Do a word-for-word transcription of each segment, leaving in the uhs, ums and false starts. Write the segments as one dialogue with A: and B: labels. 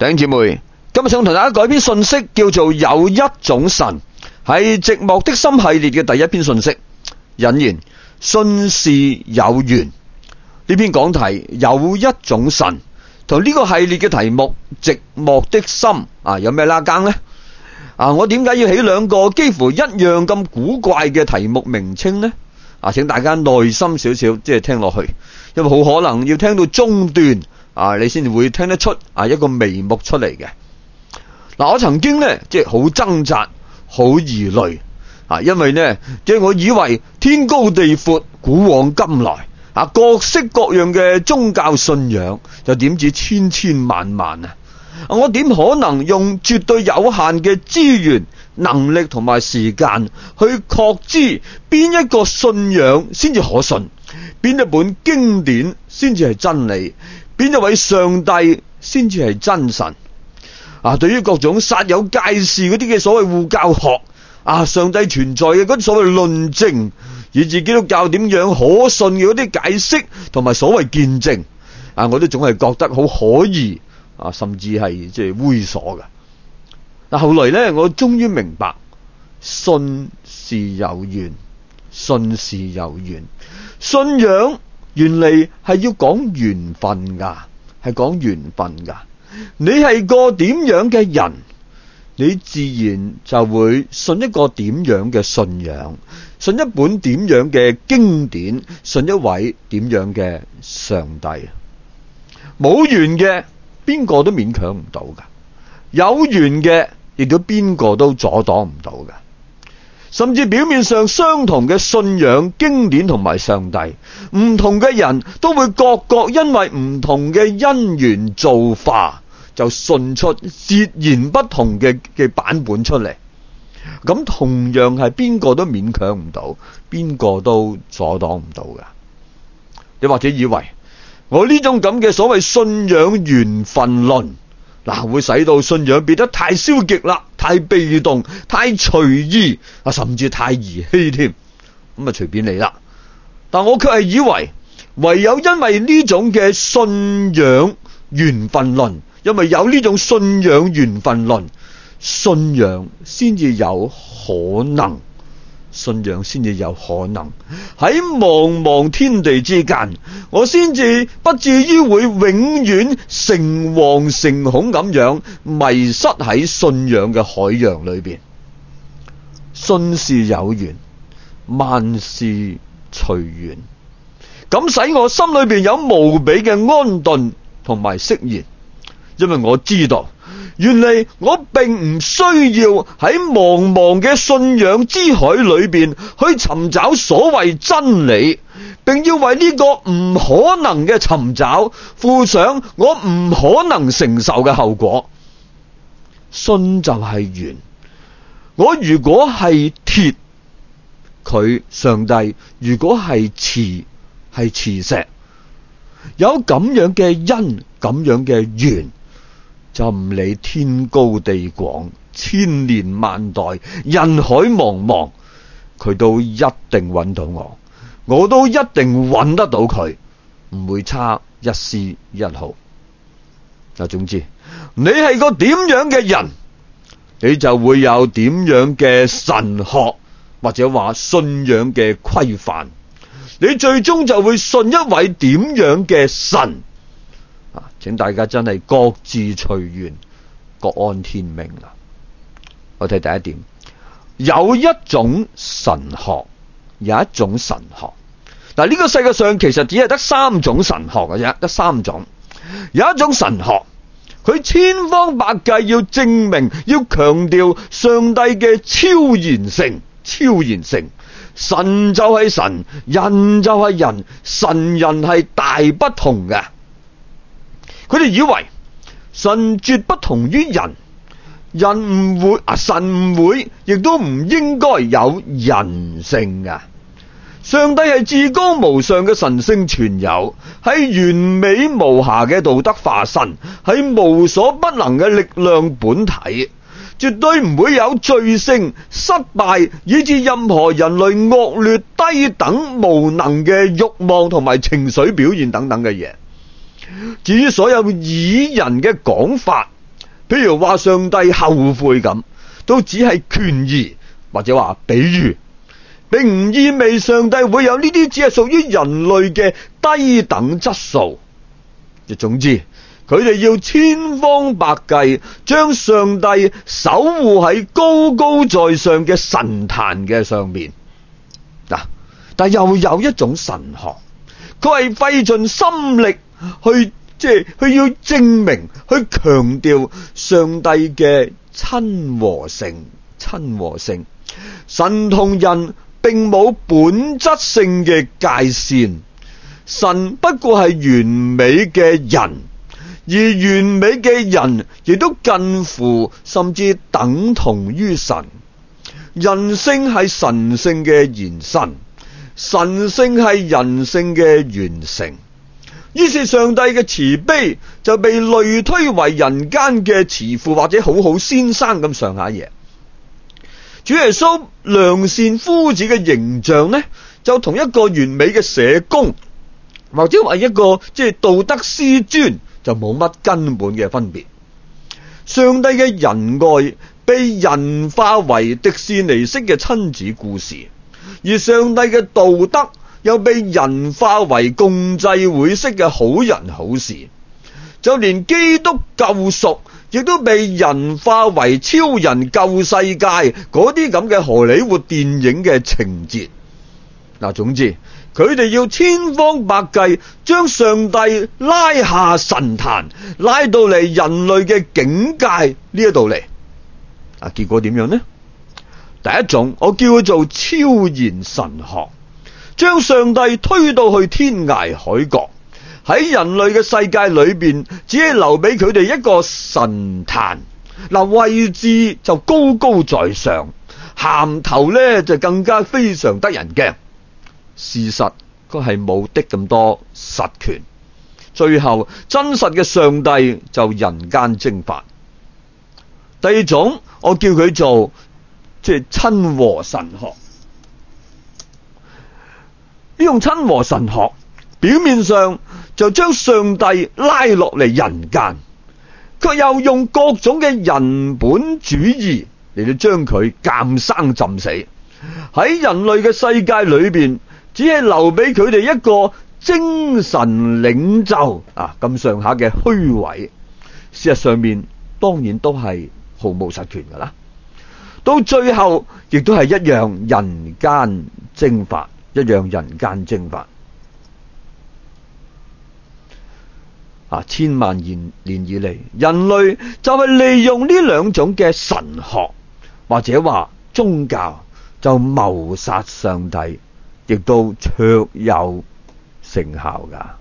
A: 弟兄姊妹，今日想同大家改篇信息，叫做有一種神，係寂寞的心系列嘅第一篇信息。引言：信是有緣。呢篇講題有一種神，同呢個系列嘅題目寂寞的心啊，有咩拉更呢？啊，我點解要起兩個幾乎一樣咁古怪嘅題目名稱呢？啊，請大家耐心少少，即係聽落去，因為好可能要聽到中段啊，你先會聽得出啊一個眉目出嚟嘅。嗱、啊，我曾經呢，即係好掙扎，好疑慮啊，因為呢，即係我以為天高地闊，古往今來啊，各式各樣嘅宗教信仰，就點止千千萬萬啊！我點可能用絕對有限嘅資源、能力同埋時間去確知邊一個信仰先至可信，邊一本經典先至係真理，邊一位上帝先至係真神啊？對於各種煞有介事嗰啲嘅所謂護教學啊，上帝存在嘅嗰啲所謂論證，以至基督教點樣可信嘅嗰啲解釋同埋所謂見證啊，我都總係覺得好可疑啊，甚至係即係猥瑣嘅。但後來呢，我終於明白，信是有緣，信是有緣。信仰原嚟係要講緣分噶，係講緣分噶。你係個點樣嘅人，你自然就會信一個點樣嘅信仰，信一本點樣嘅經典，信一位點樣嘅上帝。冇緣嘅，邊個都勉強唔到噶；有緣嘅，亦都邊個都阻擋唔到噶。甚至表面上相同嘅信仰、經典同埋上帝，唔同嘅人都會各各因為唔同嘅因緣造化，就信出截然不同嘅嘅版本出嚟。咁同樣係邊個都勉強唔到，邊個都阻擋唔到噶。你或者以為我呢種咁嘅所謂信仰緣分論，嗱，會使到信仰變得太消極啦，太被動，太隨意啊，甚至太兒戲添。咁啊，隨便你啦。但我卻係以為，唯有因為呢種嘅信仰緣分論，因為有呢種信仰緣分論，信仰先至有可能。信仰先至有可能喺茫茫天地之間，我先至不至於會永遠誠惶誠恐咁樣迷失喺信仰嘅海洋裏邊。信是有緣，萬事隨緣，咁使我心裏邊有無比嘅安頓同埋釋然，因為我知道原嚟我並唔需要喺茫茫嘅信仰之海裏邊去尋找所謂真理，並要為呢個唔可能嘅尋找負上我唔可能承受嘅後果。信就係緣，我如果係鐵，佢上帝如果係磁，係磁石，有咁樣嘅因，咁樣嘅緣，就唔理天高地廣，千年萬代，人海茫茫，佢都一定揾到我，我都一定揾得到佢，唔會差一絲一毫。嗱，總之你係個點樣嘅人，你就會有點樣嘅神學，或者話信仰嘅規範，你最終就會信一位點樣嘅神。啊，請大家真係各自隨緣，各安天命啦。我睇第一點，有一種神學，有一種神學。嗱，呢個世界上其實只係得三種神學嘅啫，得三種。有一種神學，佢千方百計要證明，要強調上帝嘅超然性，超然性。神就係神，人就係人，神人係大不同嘅。佢哋以為神絕不同於人，人唔會啊，神唔會，亦都唔應該有人性嘅。上帝係至高無上嘅神性存有，係完美無瑕嘅道德化身，係無所不能嘅力量本體，絕對唔會有罪性、失敗，以致任何人類惡劣、低等、無能嘅慾望同埋情緒表現等等嘅嘢。至於所有擬人嘅講法， 譬如話上帝後悔咁，都只係權宜或者話比喻，並唔意味上帝會有呢啲只係屬於人類嘅低等質素。總之，佢哋要千方百計將上帝守護喺高高在上嘅神壇嘅上面。嗱，但又有一種神學，佢係費盡心力去即係佢要證明，去強調上帝嘅親和性。親和性，神同人並冇本質性嘅界線，神不過係完美嘅人，而完美嘅人亦都近乎甚至等同於神。人性係神性嘅延伸，神性係人性嘅完成。於是上帝嘅慈悲就被類推為人間嘅慈父或者好好先生咁上下嘢。主耶穌良善夫子嘅形象呢，就同一個完美嘅社工或者話一個即係道德師尊就冇乜根本嘅分別。上帝嘅仁愛被人化為迪士尼式嘅親子故事，而上帝嘅道德又被人化為共濟會式嘅好人好事，就連基督救贖亦都被人化為超人救世界嗰啲咁嘅荷里活電影嘅情節。嗱，總之佢哋要千方百計將上帝拉下神壇，拉到嚟人類嘅境界呢一度嚟。啊，結果點樣呢？第一種我叫佢做超然神學，將上帝推到去天涯海角，喺人類嘅世界裏邊，只係留俾佢哋一個神壇。嗱，位置就高高在上，銜頭呢就更加非常得人驚。事實佢係冇的咁多實權，最後真實嘅上帝就人間蒸發。第二種我叫佢做即係親和神學。呢種親和神學表面上就將上帝拉落嚟人間，卻又用各種嘅人本主義嚟到將佢監生浸死。喺人類嘅世界裏邊，只係留俾佢哋一個精神領袖啊咁上下嘅虛位，事實上面當然都係毫無實權噶啦。到最後亦都係一樣人間蒸發，一樣人間蒸發。啊，千萬年以嚟，人類就係利用呢兩種嘅神學或者話宗教，就謀殺上帝，亦都卓有成效噶。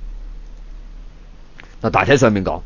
A: 嗱，大體上面講，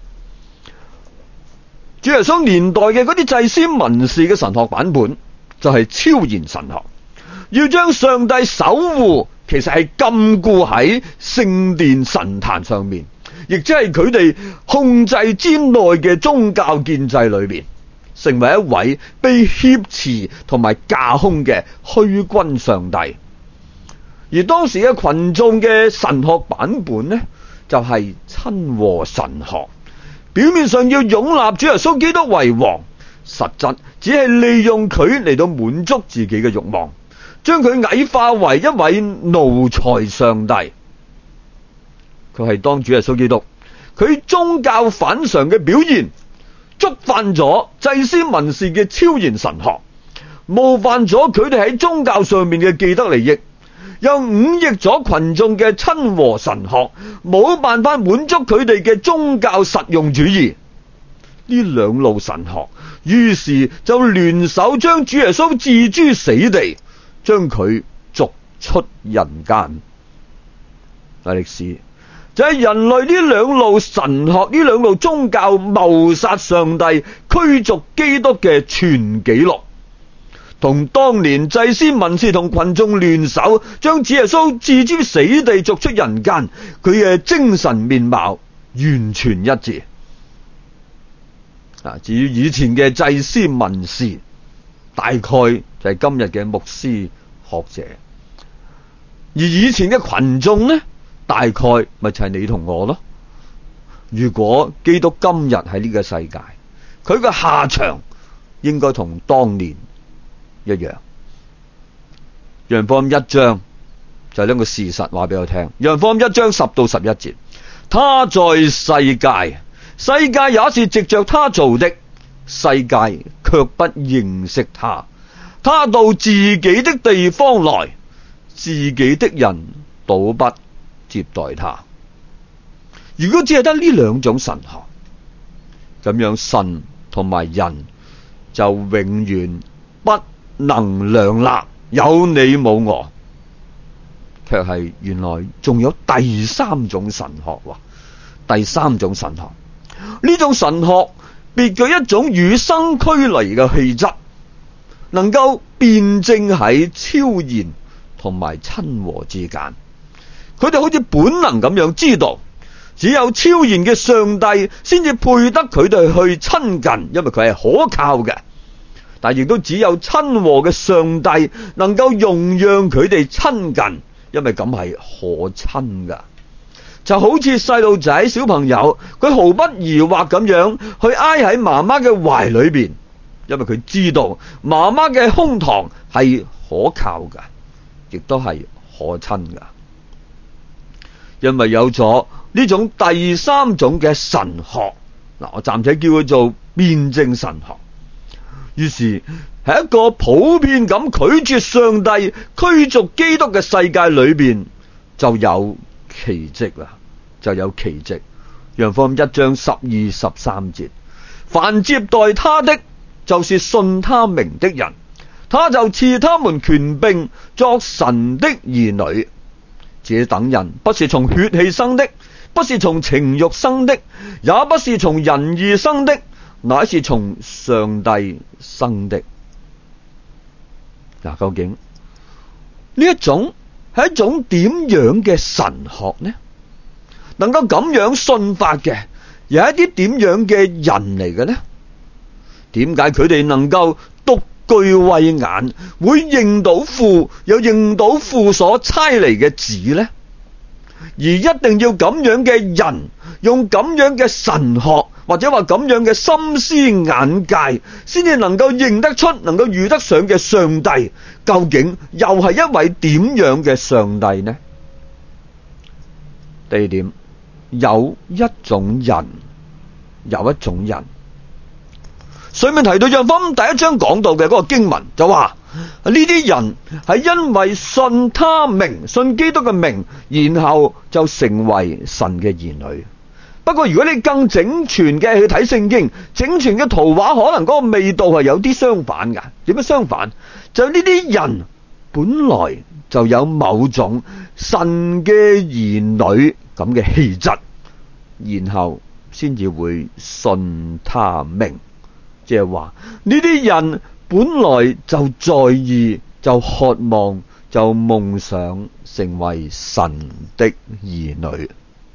A: 主耶穌年代嘅嗰啲祭司文士嘅神學版本就係超然神學，要將上帝守護其實係禁錮喺聖殿神壇上面，亦即係佢哋控制之內嘅宗教建制裏邊，成為一位被挾持同埋架空嘅虛君上帝。而當時嘅群眾嘅神學版本呢，就係親和神學，表面上要擁立主耶穌基督為王，實質只係利用佢嚟到滿足自己嘅慾望，將佢矮化為一位奴才上帝。佢係當主耶穌基督，佢宗教反常嘅表現，觸犯咗祭司文士嘅超然神學，冒犯咗佢哋喺宗教上面嘅既得利益，又忤逆咗群眾嘅親和神學，冇辦法滿足佢哋嘅宗教實用主義。呢兩路神學於是就聯手將主耶穌置諸死地，將佢逐出人間。大歷史就係人類呢兩路神學，呢兩路宗教謀殺上帝、驅逐基督嘅全紀錄，同當年祭司文士同群眾聯手將主耶穌置諸死地、逐出人間，佢嘅精神面貌完全一致。啊，至於以前嘅祭司文士，大概就係今日嘅牧師學者，而以前嘅群眾呢，大概咪就係你同我咯。如果基督今日喺呢個世界， 佢嘅下場應該同當年一樣。約翰福音一章就係呢個事實話俾我聽。約翰福音一章十到十一節，他在世界，世界也是藉着他做的，世界卻不認識他。他到自己的地方來，自己的人倒不接待他。如果只係得呢兩種神學，咁樣神同埋人就永遠不能兩立，有你冇我。卻係原來仲有第三種神學喎，第三種神學，呢種神學別具一種與生俱來嘅氣質，能夠辯證喺超然同埋親和之間。佢哋好似本能咁樣知道，只有超然嘅上帝先至配得佢哋去親近，因為佢係可靠嘅。但亦都只有親和嘅上帝能夠容讓佢哋親近，因為咁係可親噶。就好似細路仔小朋友，佢毫不疑惑咁樣去挨喺媽媽嘅懷裏邊，因為佢知道媽媽嘅胸膛係可靠噶，亦都係可親噶。因為有咗呢種第三種嘅神學，嗱，我暫且叫佢做辯證神學。於是喺一個普遍咁拒絕上帝、驅逐基督嘅世界裏邊，就有奇蹟啦，就有奇蹟。約翰福音一章十二十三節，凡接待他的，就是信他名的人，他就賜他們權柄作神的兒女。這等人不是從血氣生的，不是從情慾生的，也不是從人意生的，乃是從上帝生的。嗱，究竟呢一種係一種點樣嘅神學呢？能夠咁樣信法嘅，又係一啲點樣嘅人嚟嘅呢？點解佢哋能夠獨具慧眼，會認到父，又認到父所差嚟嘅子呢？而一定要咁樣嘅人，用咁樣嘅神學，或者話咁樣嘅心思眼界，先至能夠認得出，能夠遇得上嘅上帝，究竟又係一位點樣嘅上帝呢？第二點，有一種人，有一種人。上面提到約翰福音第一章講到嘅嗰個經文就話，呢啲人係因為信他名，信基督嘅名，然後就成為神嘅兒女。不過如果你更整全嘅去睇聖經，整全嘅圖畫可能嗰個味道係有啲相反㗎。點樣相反？就呢啲人本來就有某種神嘅兒女咁嘅氣質，然後先至會信他名。即係話呢啲人本來就在意，就渴望，就夢想成為神的兒女。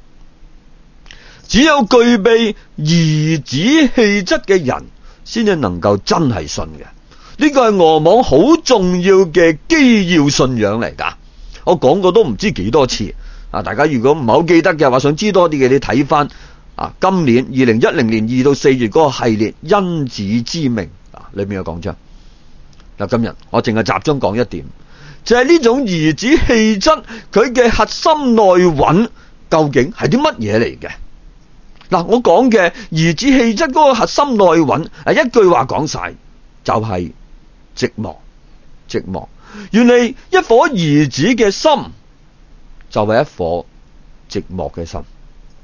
A: 只有具備兒子氣質嘅人，先至能夠真係信嘅。呢個係俄網好重要嘅基要信仰嚟噶。我講過都唔知幾多次啊！大家如果唔係好記得嘅話，想知多啲嘅，你睇翻啊，今年二零一零年二到四月嗰個系列因子之名啊，裏面有講章。嗱，今日我淨係集中講一點，就係呢種兒子氣質，佢嘅核心內蘊究竟係啲乜嘢嚟嘅？嗱，我講嘅兒子氣質嗰個核心內蘊，一句話講晒，就係寂寞。寂寞，原來一顆兒子嘅心就係一顆寂寞嘅心。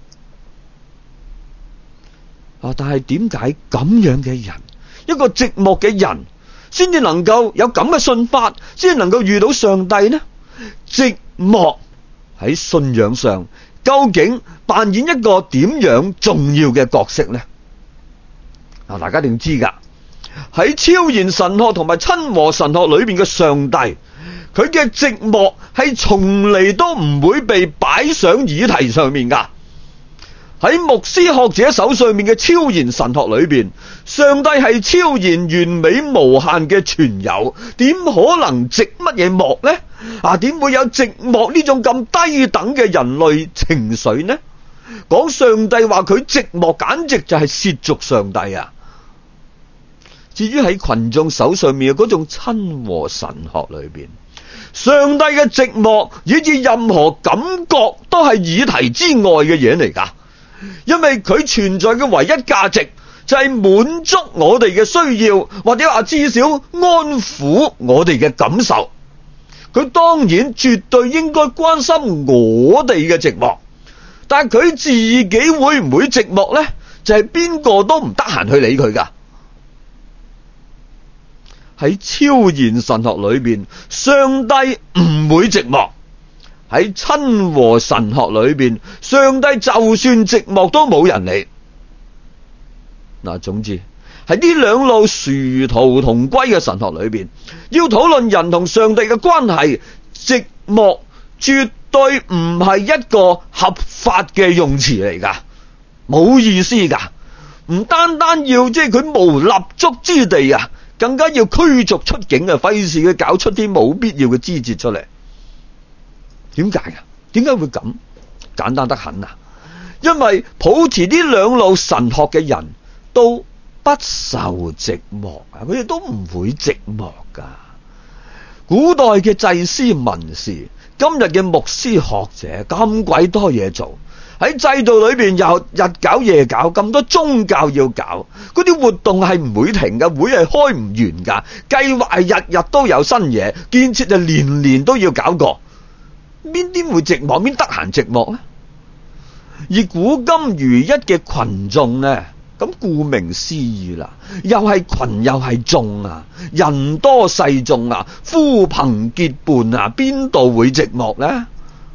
A: 啊！但係點解咁樣嘅人，一個寂寞嘅人，先至能夠有咁嘅信法，先至能夠遇到上帝呢？寂寞喺信仰上究竟扮演一個點樣重要嘅角色呢？啊！大家一定知噶，喺超然神學同埋親和神學裏邊嘅上帝，佢嘅寂寞係從嚟都唔會被擺上議題上面噶。喺牧師學者手上面嘅超然神學裏邊，上帝係超然完美無限嘅全有，點可能寂乜嘢寞呢？啊，點會有寂寞呢種咁低等嘅人類情緒呢？講上帝話佢寂寞，簡直就係褻瀆上帝啊！ 至於喺群眾手上面嘅嗰種親和神學裏邊，上帝嘅寂寞以至任何感覺都係議題之外嘅嘢嚟㗎，因為佢存在嘅唯一價值就係滿足我哋嘅需要，或者話至少安撫我哋嘅感受。佢當然絕對應該關心我哋嘅寂寞，但係佢自己會唔會寂寞呢？就係邊個都唔得閒去理佢㗎。喺超然神學裏邊，上帝唔會寂寞；喺親和神學裏邊，上帝就算寂寞都冇人理。嗱，總之喺呢兩路殊途同歸嘅神學裏邊，要討論人同上帝嘅關係，寂寞絕對唔係一個合法嘅用詞嚟㗎，冇意思㗎。唔單單要即係佢無立足之地啊，更加要驅逐出境啊，費事佢搞出啲冇必要嘅枝節出嚟。點解啊？點解會咁？簡單得很啊！因為抱持呢兩路神學嘅人都不受寂寞啊，佢哋都唔會寂寞噶。古代嘅祭司文士，今日嘅牧師學者，咁鬼多嘢做，喺制度裏邊又日搞夜搞，咁多宗教要搞，嗰啲活動係唔會停噶，會係開唔完噶，計劃係日日都有新嘢，建設就年年都要搞過，邊啲會寂寞？邊得閒寂寞呢？而古今如一嘅群眾呢，咁顧名思義啦，又係群又係眾啊，人多勢眾啊，呼朋結伴啊，邊度會寂寞呢？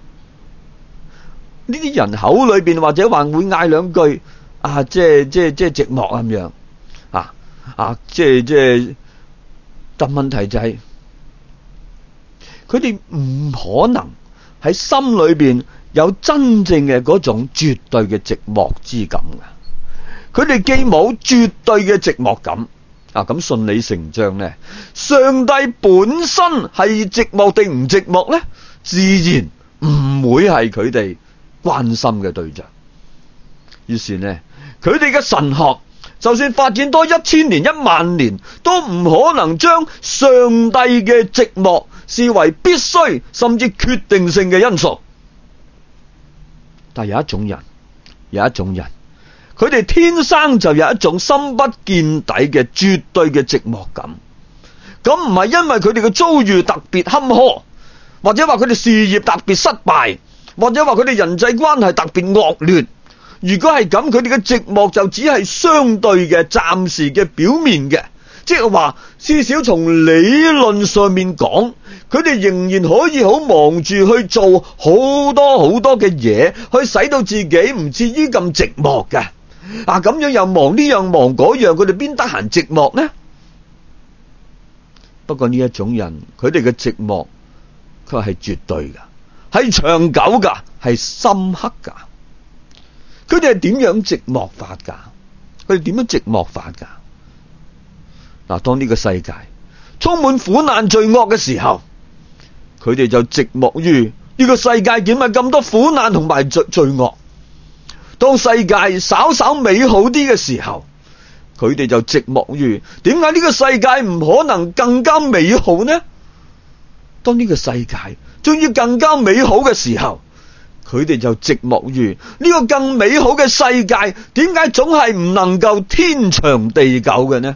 A: 呢啲人口裏邊或者話會嗌兩句啊，即係即係即係寂寞咁樣啊啊，即係即係，但問題就係佢哋唔可能喺心裏邊有真正嘅嗰種絕對嘅寂寞之感嘅，佢哋既冇絕對嘅寂寞感啊，咁順理成章呢，上帝本身係寂寞定唔寂寞呢？自然唔會係佢哋關心嘅對象。於是呢，佢哋嘅神學就算發展多一千年一萬年，都唔可能將上帝嘅寂寞視為必須甚至決定性嘅因素。但有一種人，有一種人，佢哋天生就有一種深不見底嘅絕對嘅寂寞感。咁唔係因為佢哋嘅遭遇特別坎坷，或者話佢哋事業特別失敗，或者話佢哋人際關係特別惡劣。如果係咁，佢哋嘅寂寞就只係相對嘅、暫時嘅、表面嘅，即係話至少從理論上面講，佢哋仍然可以好忙住去做好多好多嘅嘢，去使到自己唔至於咁寂寞嘅。啊，咁樣又忙呢樣忙嗰樣，佢哋邊得閒寂寞呢？不過呢一種人，佢哋嘅寂寞佢係絕對噶，係長久噶，係深刻噶。佢哋係點樣寂寞法噶？佢哋點樣寂寞法噶？嗱，當呢個世界充滿苦難罪惡嘅時候，佢哋就寂寞於呢個世界點解咁多苦難同埋罪罪惡。當世界稍稍美好啲嘅時候，佢哋就寂寞於點解呢個世界唔可能更加美好呢？當呢個世界終於更加美好嘅時候，佢哋就寂寞於呢個更美好嘅世界點解總係唔能夠天長地久嘅呢？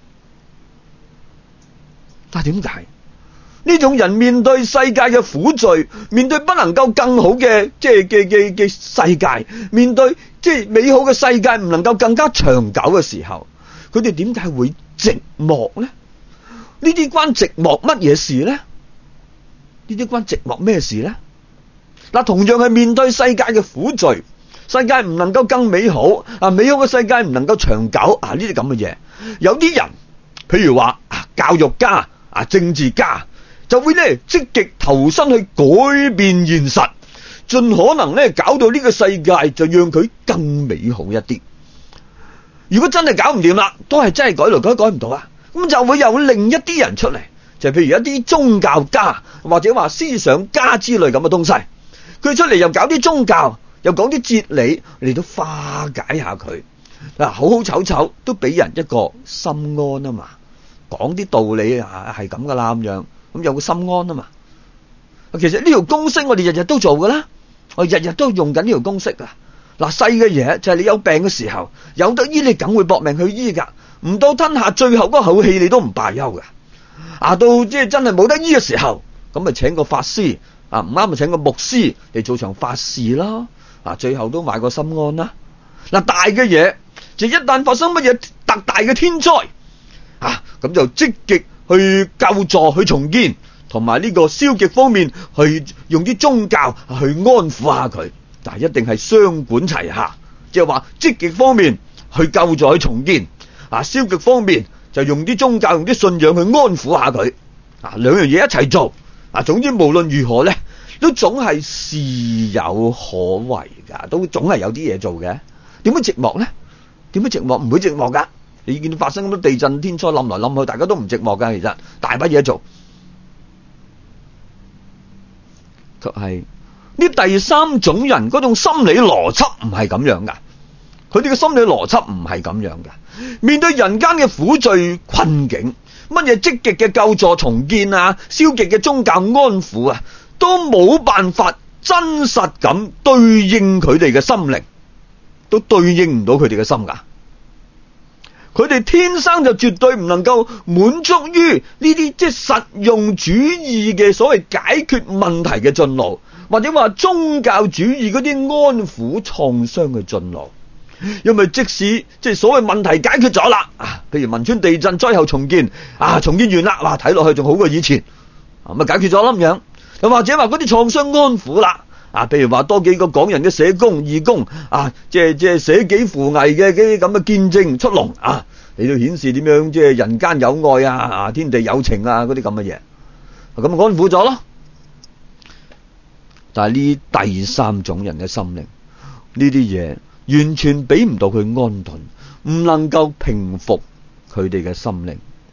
A: 但係點解呢種人面對世界嘅苦罪，面對不能夠更好嘅即係嘅嘅嘅世界，面對即係美好嘅世界唔能夠更加長久嘅時候，佢哋點解會寂寞呢？呢啲關寂寞乜嘢事呢？呢啲關寂寞咩事呢？嗱，同樣係面對世界嘅苦罪，世界唔能夠更美好啊，美好嘅世界唔能夠長久啊，呢啲咁嘅嘢，有啲人譬如話啊，教育家啊，政治家就會咧積極投身去改變現實，盡可能咧搞到呢個世界就讓佢更美好一啲。如果真係搞唔掂啦，都係真係改來改改唔到啊，咁就會有另一啲人出嚟，就譬如一啲宗教家或者話思想家之類咁嘅東西，佢出嚟又搞啲宗教，又講啲哲理嚟到化解下佢， 嗱，好好醜醜都俾人一個心安啊嘛，講啲道理啊係咁噶啦咁樣，咁有個心安啊嘛。其實呢條公式我哋日日都做噶啦，我日日都用緊呢條公式噶。嗱，細嘅嘢就係你有病嘅時候，有得醫你梗會搏命去醫噶，唔到吞下最後嗰口氣你都唔罷休噶。啊，到即係真係冇得醫嘅時候，咁咪請個法師啊，唔啱咪請個牧師嚟做場法事啦。啊，最後都買個心安啦。嗱，大嘅嘢就一旦發生乜嘢特大嘅天災啊，咁就積極去救助、去重建，同埋呢個消極方面去用啲宗教去安撫下佢。但係一定係雙管齊下，即係話積極方面去救助、去重建，啊，消極方面就用啲宗教、用啲信仰去安撫下佢。啊，兩樣嘢一齊做。啊，總之無論如何咧，都總係事有可為噶，都總係有啲嘢做嘅。點會寂寞咧？點會寂寞？唔會寂寞噶。你見到發生咁多地震、天災冧來冧去，大家都唔寂寞噶。其實大把嘢做，卻係呢第三種人嗰種心理邏輯唔係咁樣噶。佢哋嘅心理邏輯唔係咁樣噶。面對人間嘅苦罪困境，乜嘢積極嘅救助重建啊，消極嘅宗教安撫啊，都冇辦法真實咁對應佢哋嘅心靈，都對應唔到佢哋嘅心噶。佢哋天生就絕對唔能夠滿足於呢啲即係實用主義嘅所謂解決問題嘅進路，或者話宗教主義嗰啲安撫創傷嘅進路。因為即使即係所謂問題解決咗啦，啊，譬如汶川地震災後重建，啊，重建完啦，哇，睇落去仲好過以前，咁啊解決咗啦咁樣。又或者話嗰啲創傷安撫啦，啊，譬如話多幾個港人嘅社工義工，啊，即係即係捨己扶危嘅啲咁嘅見證出籠，啊，嚟到顯示點樣即係人間有愛啊，啊，天地有情啊，嗰啲咁嘅嘢，咁安撫咗咯。但係呢第三種人嘅心靈，呢啲嘢完全俾唔到佢安頓，唔能夠平復佢哋嘅心靈，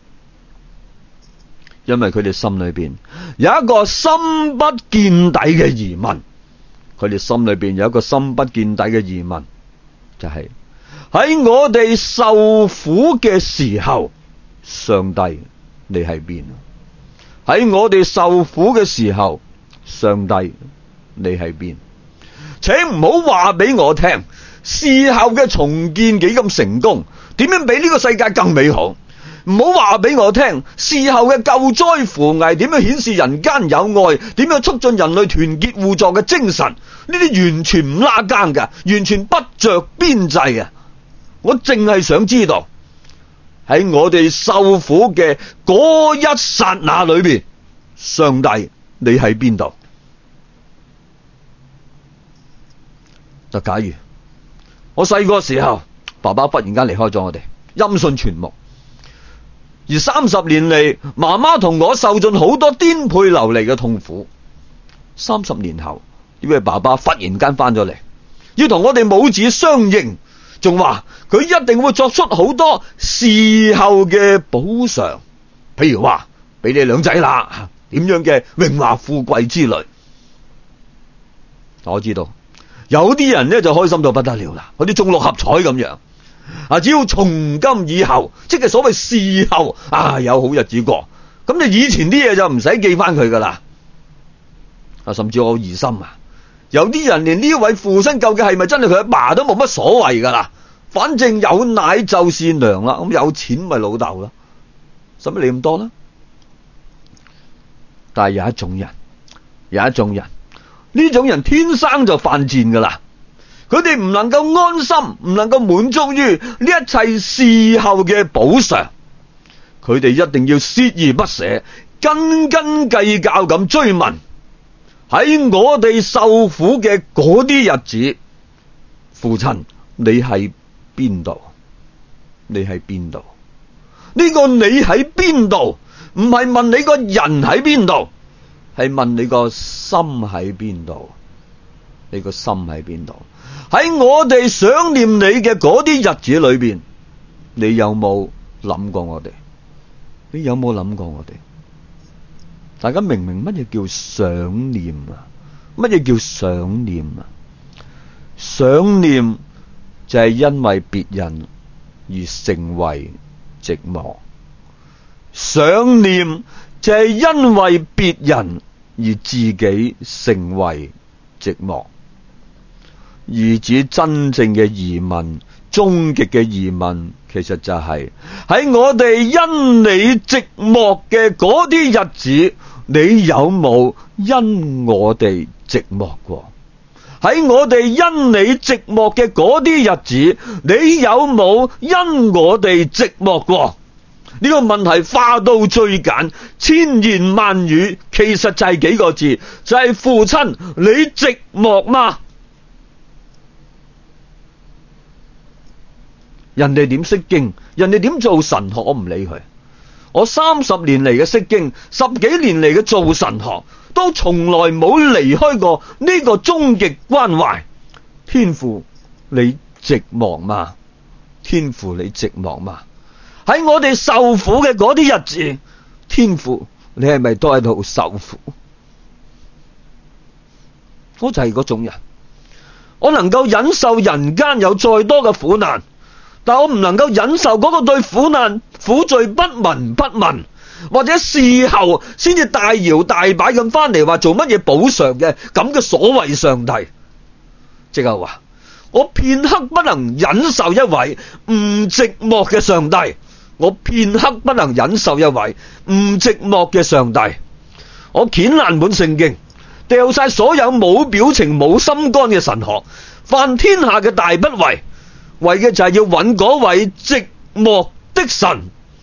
A: 因為佢哋心裏邊有一個深不見底嘅疑問。佢哋心裏邊有一個深不見底嘅疑問，就係喺我哋受苦嘅時候，上帝你喺邊？喺我哋受苦嘅時候，上帝你喺邊？請唔好話俾我聽事後嘅重建幾咁成功，點樣比呢個世界更美好？唔好話俾我聽事後嘅救災扶危點樣顯示人間有愛，點樣促進人類團結互助嘅精神，呢啲完全唔拉更嘅，完全不着邊際嘅。我淨係想知道喺我哋受苦嘅嗰一剎那裏邊，上帝你喺邊度？就假如我細個時候，爸爸忽然間離開咗我哋，音訊全無，而三十年嚟，媽媽同我受盡好多顛沛流離嘅痛苦。三十年後，呢位爸爸忽然間翻咗嚟，要同我哋母子相認，仲話佢一定會作出好多事後嘅補償，譬如話俾你兩仔啦，點樣嘅榮華富貴之類。我知道有啲人呢就開心到不得了啦，好似中六合彩咁樣啊！只要從今以後，即係所謂事後啊，有好日子過，咁你以前啲嘢就唔使記翻佢噶啦。啊，甚至我疑心啊，有啲人連呢位父親究竟係咪真係佢阿爸都冇乜所謂噶啦，反正有奶就是娘啦，咁有錢咪老豆啦，使乜理咁多啦？但係有一種人，有一種人。呢種人天生就犯賤噶啦，佢哋唔能夠安心，唔能夠滿足於呢一切事後嘅補償，佢哋一定要鍥而不捨，斤斤計較咁追問喺我哋受苦嘅嗰啲日子，父親你喺邊度？你喺邊度？呢個你喺邊度？唔係問你個人喺邊度，係問你個心喺邊度？你個心喺邊度？喺我哋想念你嘅嗰啲日子裏邊，你有冇諗過我哋？你有冇諗過我哋？大家明唔明乜嘢叫想念啊？乜嘢叫想念啊？想念就係因為別人而成為寂寞，想念就係因為別人而自己成為寂寞。兒子真正嘅疑問，終極嘅疑問，其實就係、是、喺我哋因你寂寞嘅嗰啲日子，你有冇因我哋寂寞過？喺我哋因你寂寞嘅嗰啲日子，你有冇因我哋寂寞過？呢個問題化到最簡，千言萬語，其實就係幾個字，就係、是、父親，你寂寞嗎？人哋點識經，人哋點做神學，我唔理佢。我三十年嚟嘅識經，十幾年嚟嘅做神學，都從來冇離開過呢個終極關懷。天父，你寂寞嗎？天父，你寂寞嗎？喺我哋受苦嘅嗰啲日子，天父，你係咪都喺度受苦？我就係嗰種人，我能夠忍受人間有再多嘅苦難，但我唔能夠忍受嗰個對苦難苦罪不聞不問，或者事後先至大搖大擺咁翻嚟話做乜嘢補償嘅咁嘅所謂上帝。即係話我片刻不能忍受一位唔寂寞嘅上帝，我片刻不能忍受一位唔寂寞嘅上帝。我掀爛本聖經，掉晒所有冇表情冇心肝嘅神學，犯天下嘅大不為，為嘅就係要揾嗰位寂寞的神。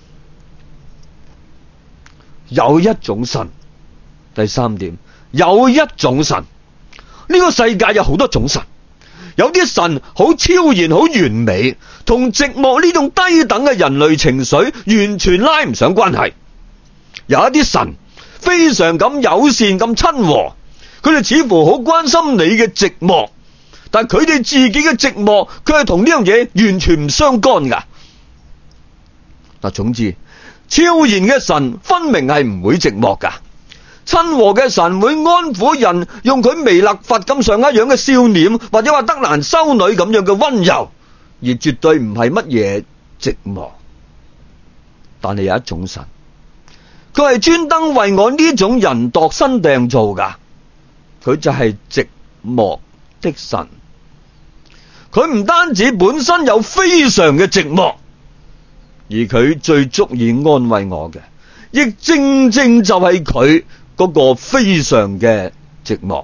A: 有一種神，第三點，有一種神。呢個世界有好多種神，有啲神好超然好完美，同寂寞呢種低等嘅人類情緒完全拉唔上關係。有一啲神非常咁友善咁親和，佢哋似乎好關心你嘅寂寞，但佢哋自己嘅寂寞佢係同呢樣嘢完全唔相干噶。嗱，總之超然嘅神分明係唔會寂寞噶，親和嘅神會安撫人，用佢彌勒佛咁上一樣嘅笑臉，或者話德蘭修女咁樣嘅溫柔，而絕對唔係乜嘢寂寞。但係有一種神，佢係專登為我呢種人度身訂造噶，佢就係寂寞的神。佢唔單止本身有非常嘅寂寞，而佢最足以安慰我嘅，亦正正就係佢嗰個非常嘅寂寞。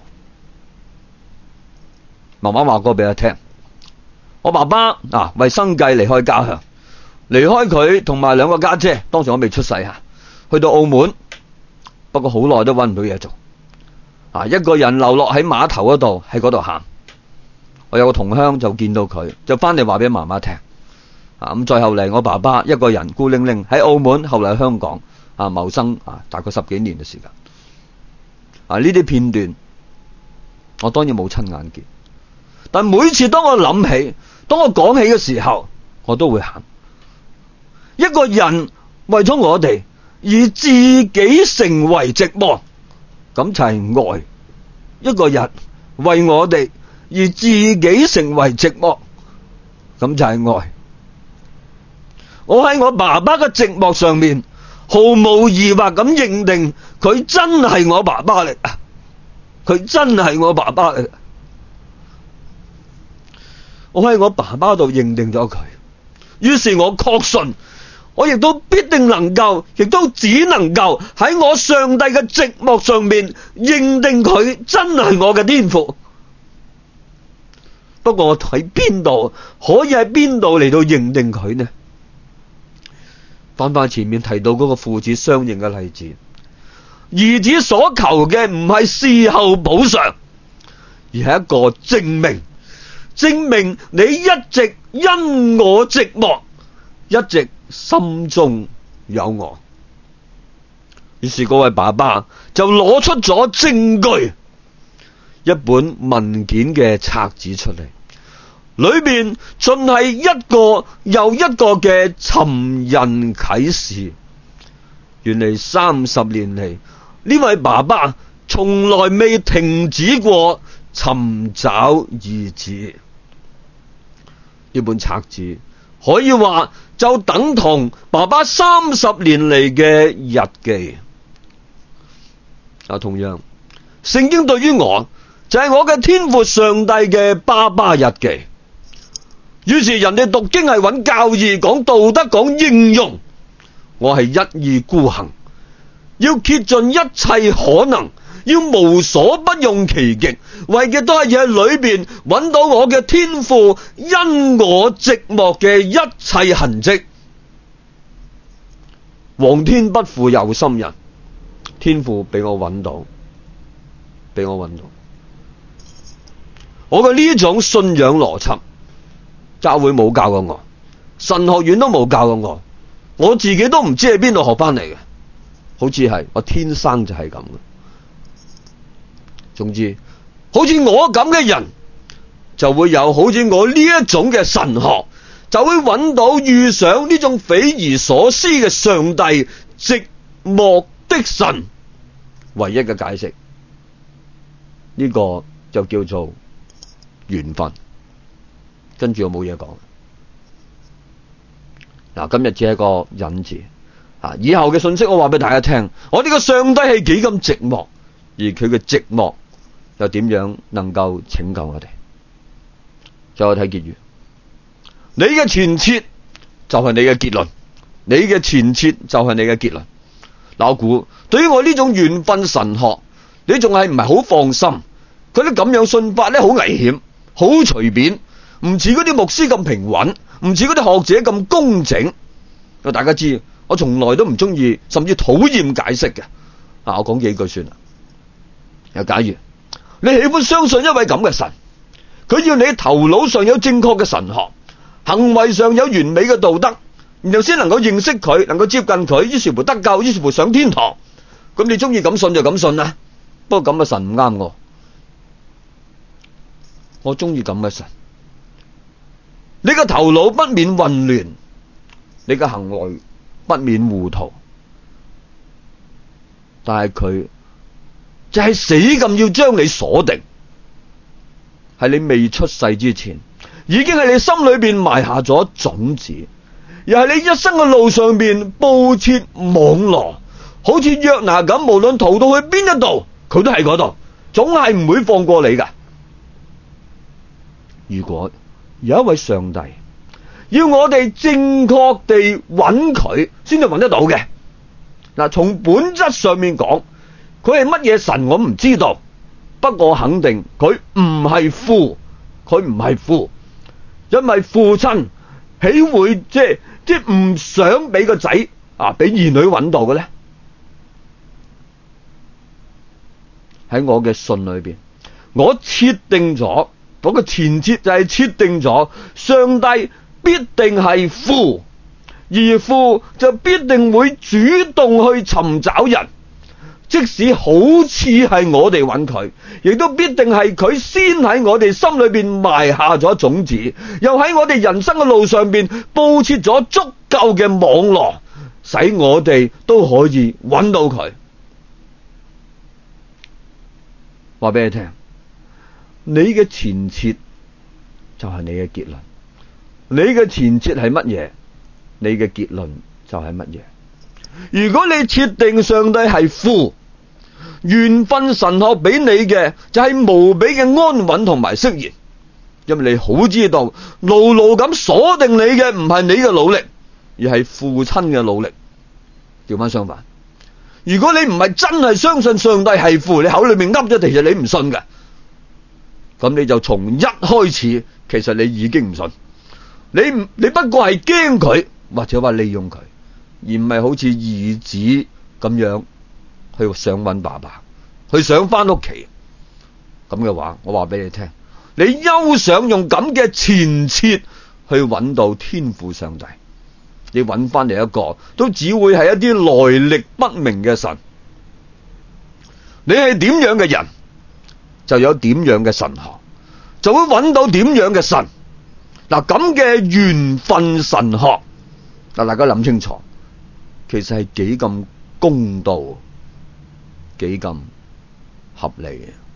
A: 媽媽話過俾我聽，我爸爸啊為生計離開家鄉，離開佢同埋兩個家姐，當時我未出世吓，去到澳門，不過好耐都搵唔到嘢做，啊一個人流落喺碼頭嗰度，喺嗰度行。我有個同鄉就見到佢，就翻嚟話俾媽媽聽。啊咁再後嚟，我爸爸一個人孤零零喺澳門，後嚟喺香港啊謀生啊，大概十幾年嘅時間。啊呢啲片段，我當然冇親眼見，但每次當我諗起，當我講起嘅時候，我都會喊。一個人為咗我哋而自己成為寂寞，咁就係愛。一個人為我哋而自己成為寂寞，咁就係愛。我喺我爸爸嘅寂寞上面，毫無疑惑咁認定佢真係我爸爸嚟，佢真係我爸爸嚟。我喺我爸爸度認定咗佢，於是我確信，我亦都必定能夠，亦都只能夠喺我上帝嘅寂寞上面認定佢真係我嘅天父。不過我喺邊度可以喺邊度嚟到認定佢呢？翻翻前面提到嗰個父子相認嘅例子，兒子所求嘅唔係事後補償，而係一個證明，證明你一直因我寂寞，一直心中有我。於是嗰位爸爸就攞出咗證據，一本文件嘅冊子出嚟，裏邊盡係一個又一個嘅尋人啟事。原來三十年嚟，呢位爸爸從來未停止過尋找兒子。 呢本冊子可以話就等同爸爸三十年嚟嘅日記。啊，同樣聖經對於我就係我嘅天父上帝嘅爸爸日記。於是人哋讀經係揾教義、講道德、講應用，我係一意孤行，要竭盡一切可能，要無所不用其極，為嘅都係要喺裏邊揾到我嘅天父因我寂寞嘅一切痕跡。皇天不負有心人，天父俾我揾到，俾我揾到。我嘅呢種信仰邏輯，教會冇教過我，神學院都冇教過我，我自己都唔知喺邊度學翻嚟嘅，好似係我天生就係咁嘅。總之，好似我咁嘅人，就會有好似我呢一種嘅神學，就會揾到遇上呢種匪夷所思嘅上帝寂寞的神唯一嘅解釋。呢個就叫做緣分。跟住我冇嘢講。嗱，今日只係一個引字啊，以後嘅信息我話俾大家聽，我呢個上帝係幾咁寂寞，而佢嘅寂寞又點樣能夠拯救我哋？再睇結語，你嘅前設就係你嘅結論，你嘅前設就係你嘅結論。嗱，我估對於我呢種緣分神學，你仲係唔係好放心？佢啲咁樣信法咧，好危險，好隨便，唔似嗰啲牧師咁平穩，唔似嗰啲學者咁工整。大家知我從來都唔中意，甚至討厭解釋嘅。啊，我講幾句算啦。又假如你喜歡相信一位咁嘅神，佢要你頭腦上有正確嘅神學，行為上有完美嘅道德，然後先能夠認識佢，能夠接近佢，於是乎得救，於是乎上天堂。咁你中意咁信就咁信啦。不過咁嘅神唔啱我，我中意咁嘅神。你個頭腦不免混亂，你嘅行為不免糊塗，但係佢就係死咁要將你鎖定，係你未出世之前，已經喺你心裏邊埋下咗種子，又係你一生嘅路上邊布設網羅，好似約拿咁，無論逃到去邊一度，佢都喺嗰度，總係唔會放過你噶。如果有一位上帝要我哋正確地揾佢先至揾得到嘅，嗱，從本質上面講，佢係乜嘢神我唔知道，不過肯定佢唔係父，佢唔係父，因為父親豈會即係即係唔想俾個仔啊俾兒女揾到嘅咧？喺我嘅信裏邊，我設定咗嗰個前設就係設定咗上帝必定係父，而父就必定會主動去尋找人，即使好似係我哋揾佢，亦都必定係佢先喺我哋心裏邊埋下咗種子，又喺我哋人生嘅路上邊布設咗足夠嘅網絡，使我哋都可以揾到佢。話俾你聽，你嘅前設就係你嘅結論，你嘅前設係乜嘢，你嘅結論就係乜嘢。如果你設定上帝係父，緣分神學俾你嘅就係無比嘅安穩同埋釋然，因為你好知道牢牢咁鎖定你嘅唔係你嘅努力，而係父親嘅努力。調翻相反，如果你唔係真係相信上帝係父，你口裏面噏咗，其實你唔信嘅，咁你就從一開始其實你已經唔信，你唔你不過係驚佢，或者話利用佢，而唔係好似兒子咁樣去想揾爸爸，去想翻屋企。咁嘅話，我話俾你聽，你休想用咁嘅前設去揾到天父上帝，你揾翻嚟一個都只會係一啲來歷不明嘅神。你係點樣嘅人，就有點樣嘅神學，就會揾到點樣嘅神。嗱，咁嘅緣分神學，嗱，大家諗清楚，其實係幾咁公道，幾咁合理嘅。